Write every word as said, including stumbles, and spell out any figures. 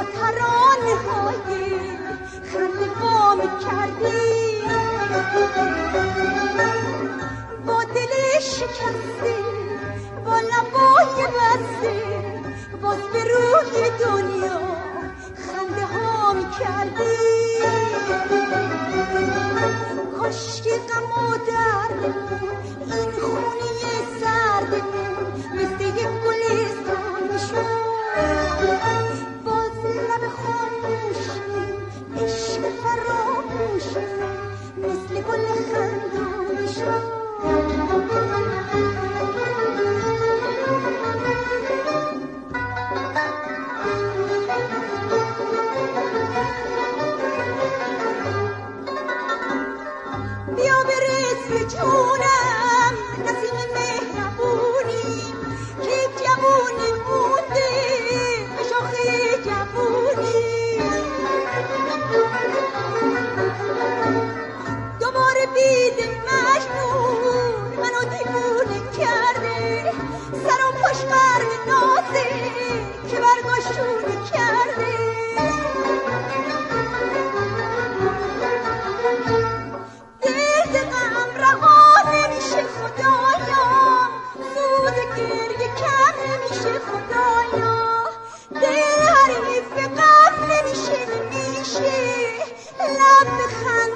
ترانه های خنده وامی کردی با دل شکسته با لبای بسته باز به روی دنیا خنده ها می کردی کاشکی غم و دردمون این خونه سردمون مثل یک گلستان میشد باز لب خاموشی عشق فراموشی مثل گل خندان میشد بیا برس به جونم نسیم مهربونی که جوونی مونده به شاخه جوونی دوباره بید مجنون منو دیوونه کرده سر و پشت غرق نازه که برگاشونه کرده خدایا دل حریف غم نمیشه نمیشه لب بخند